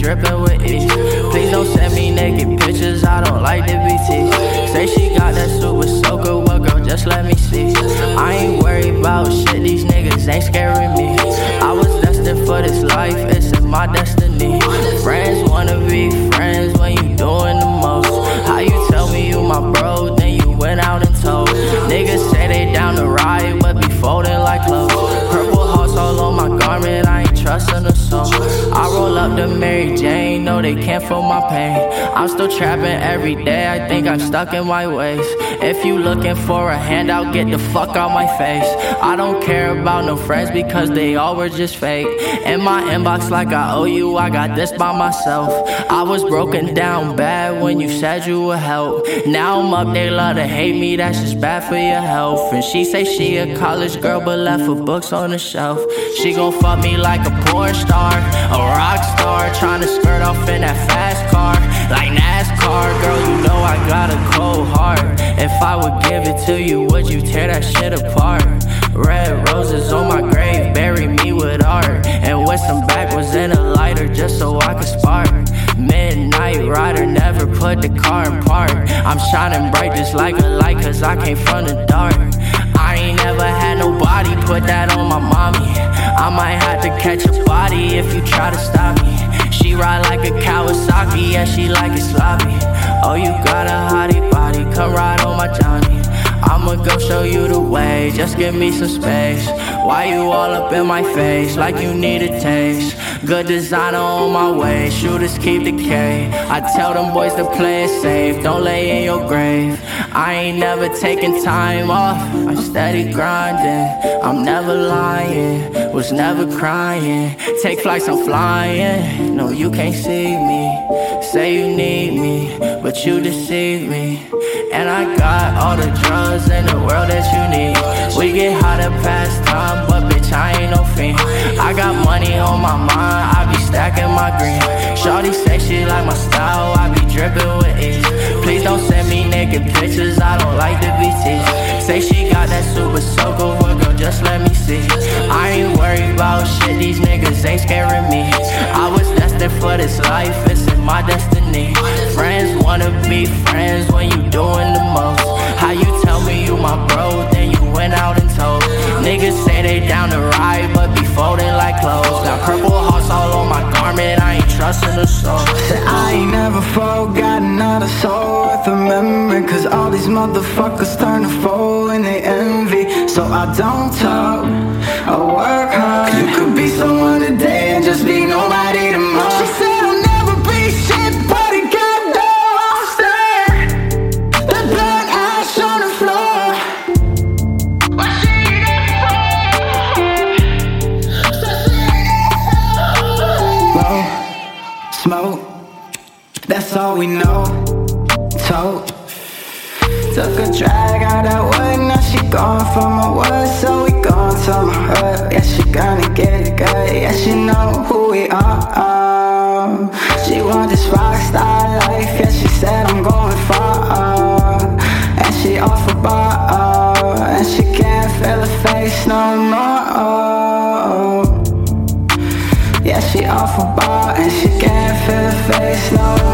dripping with ease. Please don't send me naked pictures, I don't like the BT. Say she got that super soaker, well girl, just let me see. I ain't worried about shit, these niggas ain't scaring me. I was destined for this life, it's in my destiny. Friends wanna be friends when you doing the most. How you tell me you my bro, then you went out and told. Niggas say they down to ride, but be folding like clothes. Purple hearts all on my garment, I ain't trusting a soul. I roll up to Mary Jane, no they can't feel my pain. I'm still trapping every day, I think I'm stuck in my ways. If you looking for a handout, get the fuck out my face. I don't care about no friends because they all were just fake. In my inbox like I owe you, I got this by myself. I was broken down bad when you said you would help. Now I'm up, they love to hate me, that's just bad for your health. And she say she a college girl but left her books on the shelf. She gon' fuck me like a porn star, a rock star, tryna skirt off in that fast car like NASCAR. Girl, you know I got a cold heart. If I would give it to you, would you tear that shit apart? Red roses on my grave, bury me with art. And with some backwards in a lighter just so I could spark. Midnight rider, never put the car in park. I'm shining bright just like a light cause I came from the dark. I ain't never had nobody put that on my mommy. I might have to catch a body if you try to stop me. She ride like a Kawasaki, yeah she like it sloppy. Oh you got a hottie body, come ride on my Johnny. I'ma go show you the way, just give me some space. Why you all up in my face, like you need a taste? Good designer on my way, shooters keep the K. I tell them boys to play it safe, don't lay in your grave. I ain't never taking time off, I'm steady grinding. I'm never lying, was never crying. Take flights, I'm flying, no you can't see me. Say you need me, but you deceive me. And I got all the drugs in the world that you need. We get hot at past time, but bitch I ain't no fiend. I got money on my mind, I be stacking my green. Shawty say she like my style, I be dripping with ease. Please don't send me naked pictures, I don't like the BT. Say she got that super soaker, well girl just let me see. I ain't worried about shit, these niggas ain't scaring me. I was destined for this life, it's in my destiny. Friends wanna be friends when you doing the most. How you tell me you my bro, then you went out and told. Niggas say they down to ride, but be folding like clothes. Got purple hearts all on my garment, I ain't trusting a soul. Said I ain't never forgot another soul worth remembering. Cause all these motherfuckers turn to foe and they envy. So I don't talk, I work hard. You could be someone today and just be nobody tomorrow. She said I'll never be shit, but it got no upstairs. The blood ash on the floor. What she there for? Blow, smoke, that's all we know. Tote, took a drag out that wood, now she gone from my wood. So we gone to my hood, yeah she gonna get it good. Yeah she know who we are. She want this rock star life, yeah she said I'm going far. And she off a bar, and she can't feel her face no more. Yeah she off a bar, and she can't feel her face no more.